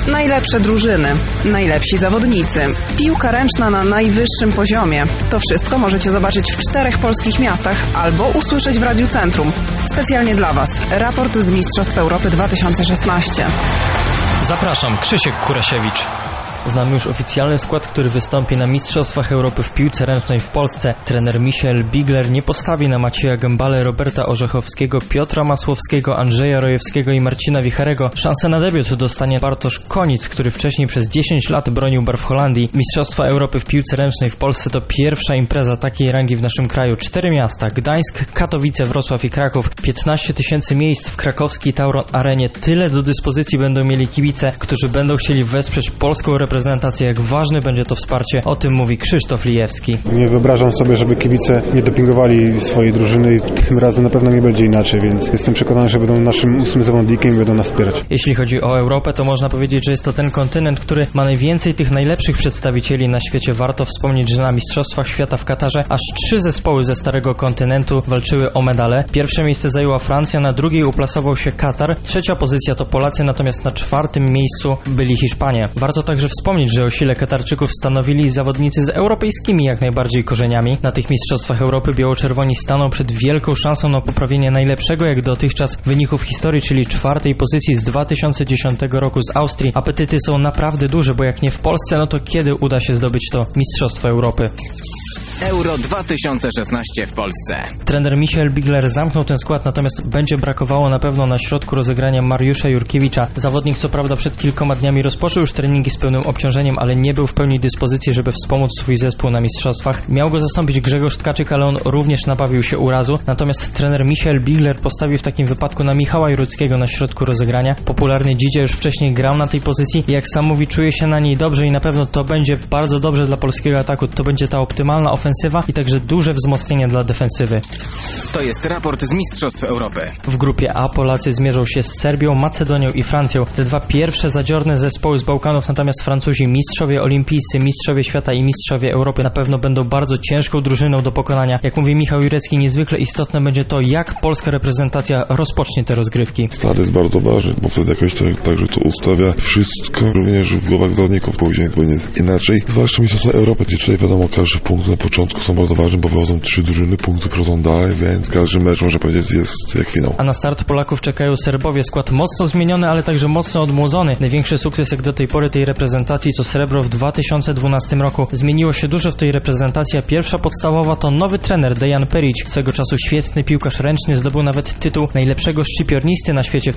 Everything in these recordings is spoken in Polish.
Najlepsze drużyny, najlepsi zawodnicy, piłka ręczna na najwyższym poziomie. To wszystko możecie zobaczyć w 4 polskich miastach albo usłyszeć w Radiu Centrum. Specjalnie dla Was raport z Mistrzostw Europy 2016. Zapraszam, Krzysiek Kurasiewicz. Znamy już oficjalny skład, który wystąpi na Mistrzostwach Europy w piłce ręcznej w Polsce. Trener Michael Bigler nie postawi na Macieja Gębalę, Roberta Orzechowskiego, Piotra Masłowskiego, Andrzeja Rojewskiego i Marcina Wicharego. Szansę na debiut dostanie Bartosz Konic, który wcześniej przez 10 lat bronił barw Holandii. Mistrzostwa Europy w piłce ręcznej w Polsce to pierwsza impreza takiej rangi w naszym kraju. 4 miasta: Gdańsk, Katowice, Wrocław i Kraków. 15 000 miejsc w krakowskiej Tauron Arenie. Tyle do dyspozycji będą mieli kibice, którzy będą chcieli wesprzeć polską reprezentację. Jak ważne będzie to wsparcie, o tym mówi Krzysztof Lijewski. Nie wyobrażam sobie, żeby kibice nie dopingowali swojej drużyny i tym razem na pewno nie będzie inaczej, więc jestem przekonany, że będą naszym 8 zawodnikiem i będą nas wspierać. Jeśli chodzi o Europę, to można powiedzieć, że jest to ten kontynent, który ma najwięcej tych najlepszych przedstawicieli na świecie. Warto wspomnieć, że na Mistrzostwach Świata w Katarze aż 3 zespoły ze starego kontynentu walczyły o medale. Pierwsze miejsce zajęła Francja, na drugiej uplasował się Katar, 3. pozycja to Polacy, natomiast na 4. miejscu byli Hiszpanie. Warto także wspomnieć, że o sile Katarczyków stanowili zawodnicy z europejskimi jak najbardziej korzeniami. Na tych Mistrzostwach Europy biało-czerwoni staną przed wielką szansą na poprawienie najlepszego jak dotychczas wyniku w historii, czyli 4. pozycji z 2010 roku z Austrii. Apetyty są naprawdę duże, bo jak nie w Polsce, no to kiedy uda się zdobyć to Mistrzostwo Europy? Euro 2016 w Polsce. Trener Michael Bigler zamknął ten skład, natomiast będzie brakowało na pewno na środku rozegrania Mariusza Jurkiewicza. Zawodnik co prawda przed kilkoma dniami rozpoczął już treningi z pełnym obciążeniem, ale nie był w pełni dyspozycji, żeby wspomóc swój zespół na mistrzostwach. Miał go zastąpić Grzegorz Tkaczyk, ale on również nabawił się urazu. Natomiast trener Michael Bigler postawił w takim wypadku na Michała Jureckiego na środku rozegrania. Popularny Dzidzia już wcześniej grał na tej pozycji i jak sam mówi, czuje się na niej dobrze i na pewno to będzie bardzo dobrze dla polskiego ataku. To będzie ta optymalna ofensywa i także duże wzmocnienie dla defensywy. To jest raport z Mistrzostw Europy. W grupie A Polacy zmierzą się z Serbią, Macedonią i Francją. Te 2 pierwsze zadziorne zespoły z Bałkanów, natomiast Francuzi, mistrzowie olimpijscy, mistrzowie świata i mistrzowie Europy na pewno będą bardzo ciężką drużyną do pokonania. Jak mówi Michał Jurecki, niezwykle istotne będzie to, jak polska reprezentacja rozpocznie te rozgrywki. Start jest bardzo ważny, bo wtedy jakoś także to ustawia wszystko, również w głowach zawodników później będzie inaczej. Zwłaszcza Mistrzostwa Europy, gdzie tutaj wiadomo, każdy punkt na początku są bardzo ważne, bo wychodzą 3 drużyny, punkty prowadzą dalej, więc każdy mecz, można powiedzieć, jest jak finał. A na start Polaków czekają Serbowie. Skład mocno zmieniony, ale także mocno odmłodzony. Największy sukces jak do tej pory tej reprezentacji to srebro w 2012 roku. Zmieniło się dużo w tej reprezentacji, a pierwsza podstawowa to nowy trener Dejan Perić. Swego czasu świetny piłkarz ręczny, zdobył nawet tytuł najlepszego szczypiornisty na świecie w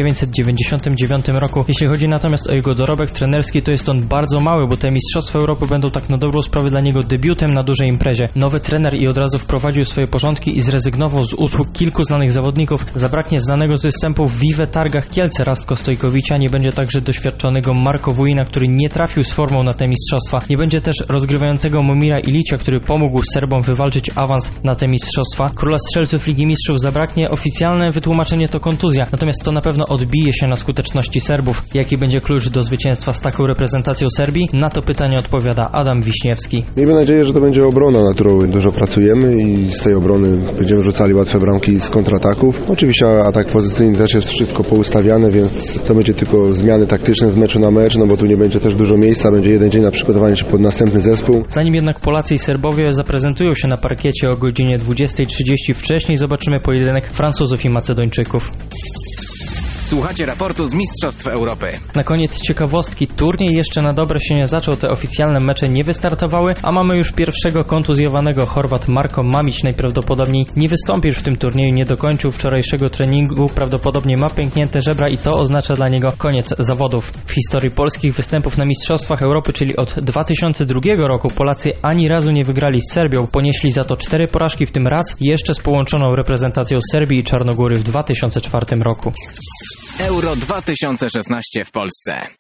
1999 roku. Jeśli chodzi natomiast o jego dorobek trenerski, to jest on bardzo mały, bo te Mistrzostwa Europy będą tak na dobrą sprawę dla niego debiutem na dużej imprezie. Nowy trener i od razu wprowadził swoje porządki i zrezygnował z usług kilku znanych zawodników. Zabraknie znanego z występów w Vive Targach Kielce Rastko Stojkowicza, nie będzie także doświadczonego Marko Wujina, który nie trafił z formą na te mistrzostwa. Nie będzie też rozgrywającego Momira Ilicia, który pomógł Serbom wywalczyć awans na te mistrzostwa. Króla strzelców Ligi Mistrzów zabraknie, oficjalne wytłumaczenie to kontuzja, natomiast to na pewno odbije się na skuteczności Serbów. Jaki będzie klucz do zwycięstwa z taką reprezentacją Serbii? Na to pytanie odpowiada Adam Wiśniewski. Miejmy nadzieję, że to będzie obrona, na którą dużo pracujemy i z tej obrony będziemy rzucali łatwe bramki z kontrataków. Oczywiście atak pozycyjny też jest wszystko poustawiane, więc to będzie tylko zmiany taktyczne z meczu na mecz, no bo tu nie będzie też dużo miejsca, będzie jeden dzień na przygotowanie się pod następny zespół. Zanim jednak Polacy i Serbowie zaprezentują się na parkiecie o godzinie 20:30, wcześniej zobaczymy pojedynek Francuzów i Macedończyków. Słuchacie raportu z Mistrzostw Europy. Na koniec ciekawostki. Turniej jeszcze na dobre się nie zaczął, te oficjalne mecze nie wystartowały, a mamy już pierwszego kontuzjowanego. Chorwat Marko Mamić najprawdopodobniej nie wystąpi już w tym turnieju, nie dokończył wczorajszego treningu, prawdopodobnie ma pęknięte żebra i to oznacza dla niego koniec zawodów. W historii polskich występów na Mistrzostwach Europy, czyli od 2002 roku, Polacy ani razu nie wygrali z Serbią, ponieśli za to 4 porażki, w tym raz jeszcze z połączoną reprezentacją Serbii i Czarnogóry w 2004 roku. Euro 2016 w Polsce.